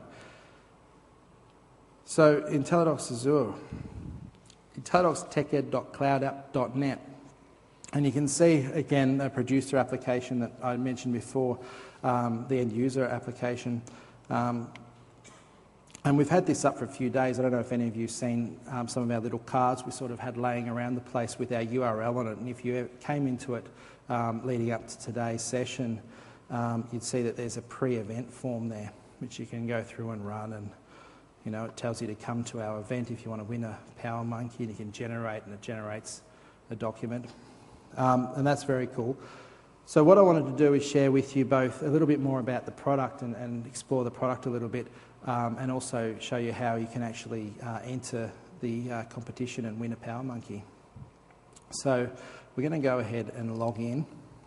So IntelliDocs Azure, IntelliDocs TechEd dot cloud app dot net. And you can see, again, the producer application that I mentioned before, um, the end user application. Um, and we've had this up for a few days. I don't know if any of you have seen um, some of our little cards we sort of had laying around the place with our U R L on it. And if you came into it um, leading up to today's session, um, you'd see that there's a pre-event form there, which you can go through and run. And, you know, it tells you to come to our event if you want to win a Power Monkey, and you can generate, and it generates a document. Um, and that's very cool. So what I wanted to do is share with you both a little bit more about the product and, and explore the product a little bit, um, and also show you how you can actually uh, enter the uh, competition and win a Power Monkey. So we're going to go ahead and log in.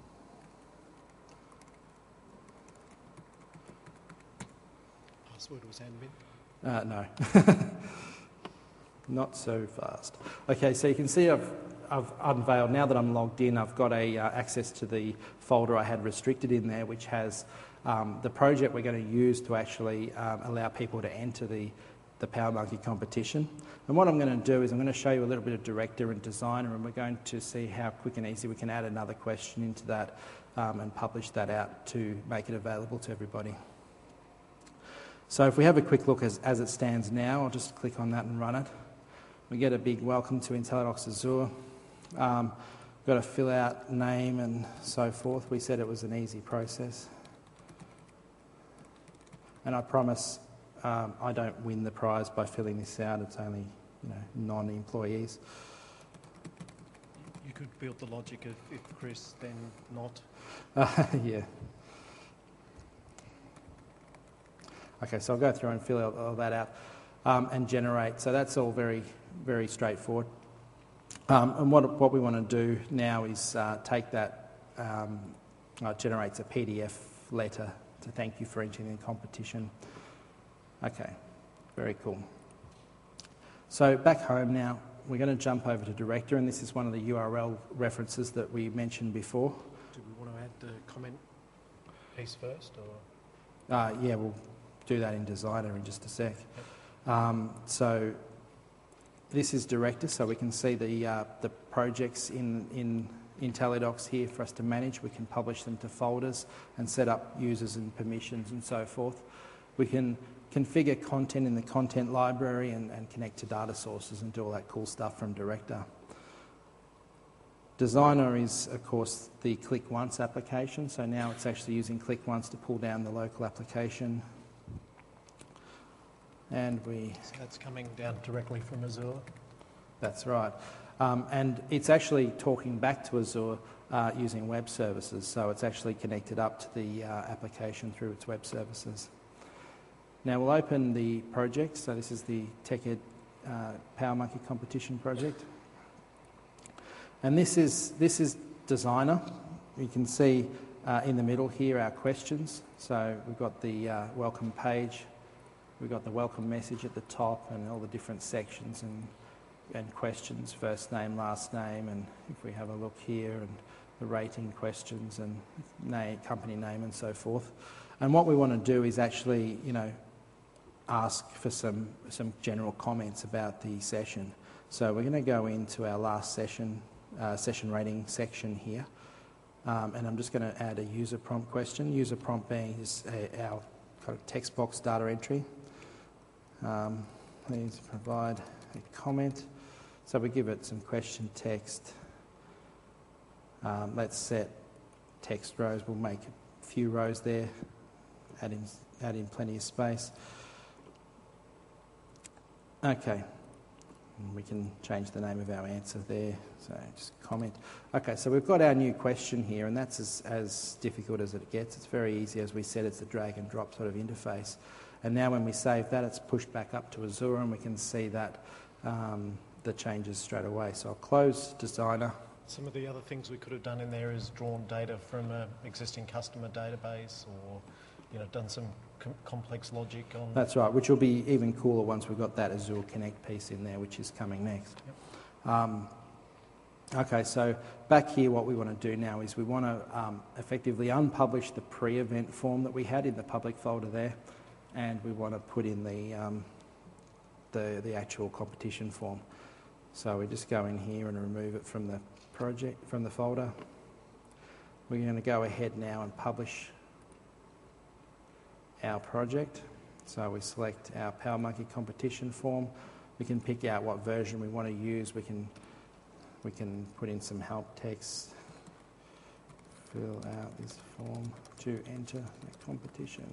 Password was admin.
Uh, no, not so fast. Okay, so you can see I've, I've unveiled, now that I'm logged in, I've got a uh, access to the folder I had restricted in there, which has um, the project we're going to use to actually um, allow people to enter the, the Power Monkey competition. And what I'm going to do is I'm going to show you a little bit of Director and Designer, and we're going to see how quick and easy we can add another question into that um, and publish that out to make it available to everybody. So if we have a quick look as, as it stands now, I'll just click on that and run it. We get a big welcome to IntelliDocs Azure. Um, we've got to fill out name and so forth. We said it was an easy process. And I promise um, I don't win the prize by filling this out. It's only, you know, non-employees.
You could build the logic of if Chris, then not.
Uh, yeah. Okay, so I'll go through and fill all, all that out um, and generate. So that's all very, very straightforward. Um, and what, what we want to do now is uh, take that, um, uh, it generates a P D F letter to thank you for entering the competition. Okay, very cool. So back home now, we're going to jump over to Director, and this is one of the U R L references that we mentioned before.
Do we want to add the comment piece first, or?
Uh, yeah, we'll do that in Designer in just a sec. Yep. Um, so this is Director, so we can see the uh, the projects in, in IntelliDocs here for us to manage. We can publish them to folders and set up users and permissions and so forth. We can configure content in the content library and, and connect to data sources and do all that cool stuff from Director. Designer is, of course, the Click Once application, so now it's actually using Click Once to pull down the local application. And we...
So that's coming down directly from Azure?
That's right. Um, and it's actually talking back to Azure uh, using web services, so it's actually connected up to the uh, application through its web services. Now we'll open the project, so this is the TechEd uh, Power Monkey competition project. And this is, this is Designer. You can see uh, in the middle here our questions. So we've got the uh, welcome page, we've got the welcome message at the top and all the different sections and, and questions, first name, last name, and if we have a look here, and the rating questions and name, company name and so forth. And what we want to do is actually, you know, ask for some, some general comments about the session. So we're going to go into our last session, uh, session rating section here. Um, and I'm just going to add a user prompt question. User prompt being is a, our kind of text box data entry. Um, please provide a comment. So we give it some question text. Um, let's set text rows. We'll make a few rows there, add in, add in plenty of space. Okay. And we can change the name of our answer there, so just comment. Okay, so we've got our new question here, and that's as, as difficult as it gets. It's very easy, as we said, it's a drag and drop sort of interface. And now when we save that, it's pushed back up to Azure, and we can see that um, the changes straight away. So I'll close Designer.
Some of the other things we could have done in there is drawn data from an existing customer database, or you know, done some com- complex logic on...
That's right, which will be even cooler once we've got that Azure Connect piece in there, which is coming next.
Yep.
Um, okay, so back here what we want to do now is we want to um, effectively unpublish the pre-event form that we had in the public folder there, and we want to put in the, um, the, the actual competition form. So we just go in here and remove it from the project, from the folder. We're going to go ahead now and publish our project. So we select our PowerMonkey competition form. We can pick out what version we want to use. We can we can put in some help text. Fill out this form to enter the competition.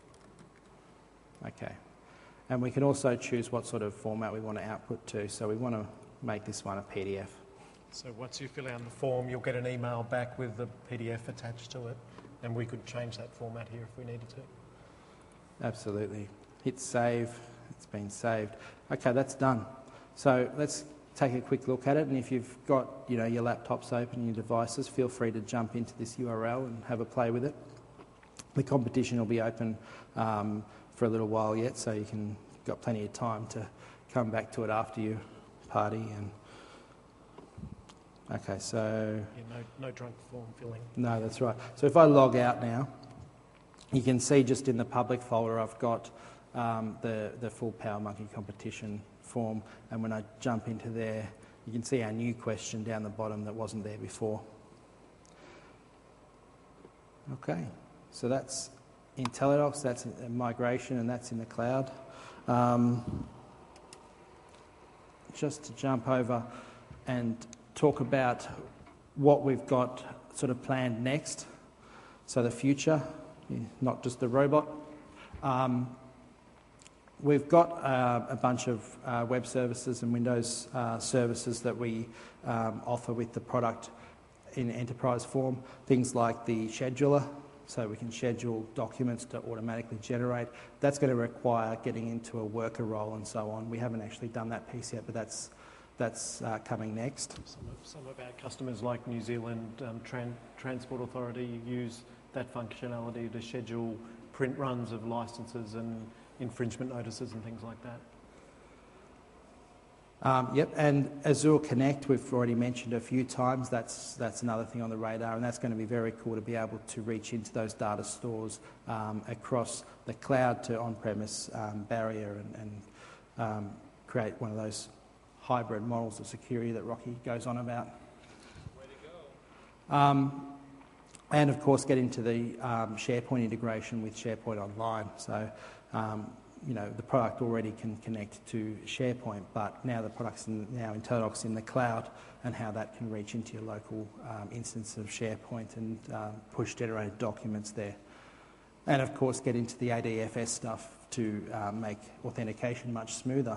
Okay, and we can also choose what sort of format we want to output to. So we want to make this one a P D F.
So once you fill out the form, you'll get an email back with the P D F attached to it, and we could change that format here if we needed to.
Absolutely. Hit save. It's been saved. Okay, that's done. So let's take a quick look at it, and if you've got, you know, your laptops open, your devices, feel free to jump into this U R L and have a play with it. The competition will be open um, for a little while yet, so you can got plenty of time to come back to it after your party. And okay, so
Yeah, no, no drunk form filling.
no, that's right. So if I log out now, you can see just in the public folder I've got um, the, the full PowerMonkey competition form, and when I jump into there, you can see our new question down the bottom that wasn't there before. Okay, so that's IntelliDocs, that's a migration, and that's in the cloud. Um, just to jump over and talk about what we've got sort of planned next, so the future, not just the robot. Um, we've got uh, a bunch of uh, web services and Windows uh, services that we um, offer with the product in enterprise form. Things like the scheduler, so we can schedule documents to automatically generate. That's going to require getting into a worker role and so on. We haven't actually done that piece yet, but that's that's uh, coming next.
Some of, some of our customers, like New Zealand um, Tran- Transport Authority, use that functionality to schedule print runs of licences and infringement notices and things like that.
Um, yep, and Azure Connect, we've already mentioned a few times. That's that's another thing on the radar, and that's going to be very cool to be able to reach into those data stores um, across the cloud to on-premise um, barrier and, and um, create one of those hybrid models of security that Rocky goes on about.
Way to go.
Um, and of course get into the um, SharePoint integration with SharePoint Online. So, um, you know, the product already can connect to SharePoint, but now the product's in, now IntelliDocs in the cloud, and how that can reach into your local um, instance of SharePoint and um, push generated documents there. And of course get into the A D F S stuff to uh, make authentication much smoother.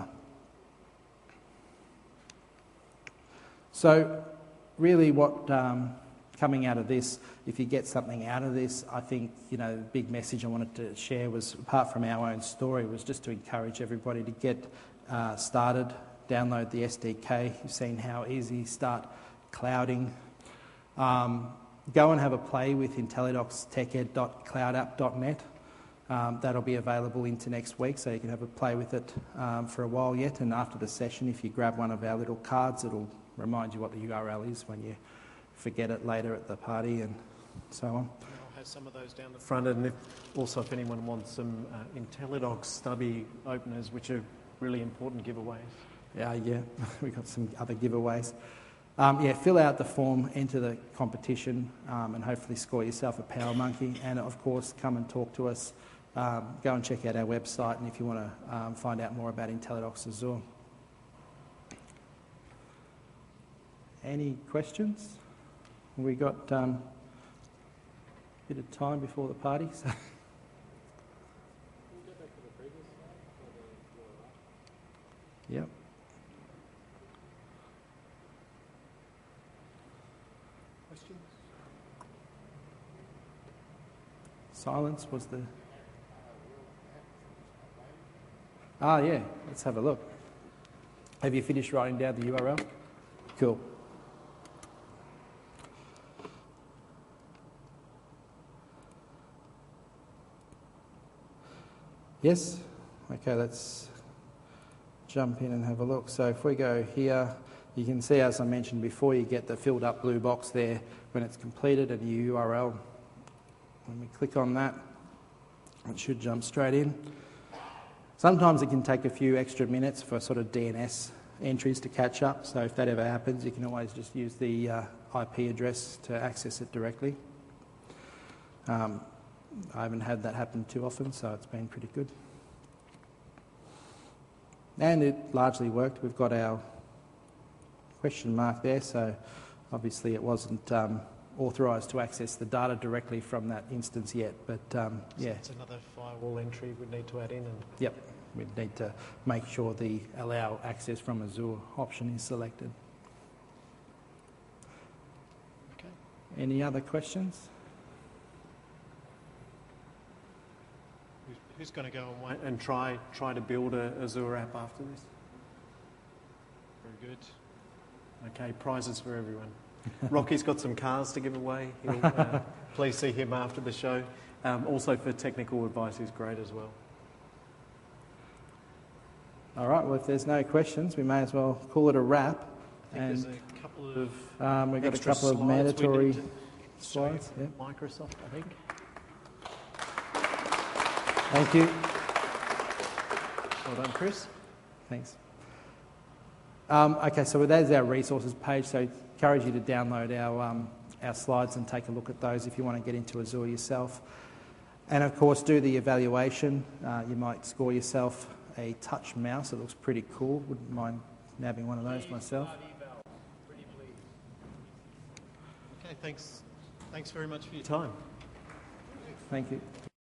So really what um, coming out of this, if you get something out of this, I think, you know, the big message I wanted to share was, apart from our own story, was just to encourage everybody to get uh, started, download the S D K. You've seen how easy start clouding. Um, go and have a play with IntelliDocs teched dot cloud app dot net. Um, that'll be available into next week, so you can have a play with it um, for a while yet. And after the session, if you grab one of our little cards, it'll remind you what the U R L is when you forget it later at the party and so on.
I'll have some of those down the front, and if, also if anyone wants some uh, IntelliDocs stubby openers, which are really important giveaways.
Yeah, yeah, we've got some other giveaways. Um, yeah, fill out the form, enter the competition, um, and hopefully score yourself a PowerMonkey. And of course, come and talk to us. Um, go and check out our website, and if you want to um, find out more about IntelliDocs Azure. Any questions? We got um, a bit of time before the party. So. Yep.
Questions?
Silence was the... Ah, yeah, let's have a look. Have you finished writing down the U R L? Cool. Yes? Okay, let's jump in and have a look. So if we go here, you can see, as I mentioned before, you get the filled up blue box there when it's completed and your U R L. When we click on that, it should jump straight in. Sometimes it can take a few extra minutes for sort of D N S entries to catch up, so if that ever happens, you can always just use the uh, I P address to access it directly. Um, I haven't had that happen too often, so it's been pretty good. And it largely worked. We've got our question mark there, so obviously it wasn't um, authorised to access the data directly from that instance yet, but um, yeah.
So it's another firewall entry we'd need to add in. And
Yep, we'd need to make sure the allow access from Azure option is selected.
okay.
Any other questions?
Who's, who's going to go and wait and try try to build a Azure app after this? Very good. Okay, prizes for everyone. Rocky's got some cars to give away. He'll, uh, please see him after the show. Um, also for technical advice, he's great as well.
All right, well, if there's no questions, we may as well call it a wrap.
I think
And
there's a couple of
um, we've got a
extra
couple of
slides we
mandatory
need to show
slides. Yeah.
Microsoft, I think.
Thank you.
Well done, Chris.
Thanks. Um, okay, so there's our resources page. So I encourage you to download our um, our slides and take a look at those if you want to get into Azure yourself. And of course, do the evaluation. Uh, you might score yourself a touch mouse. It looks pretty cool. Wouldn't mind nabbing one of those myself.
Okay, thanks. Thanks very much for your time.
Thank you.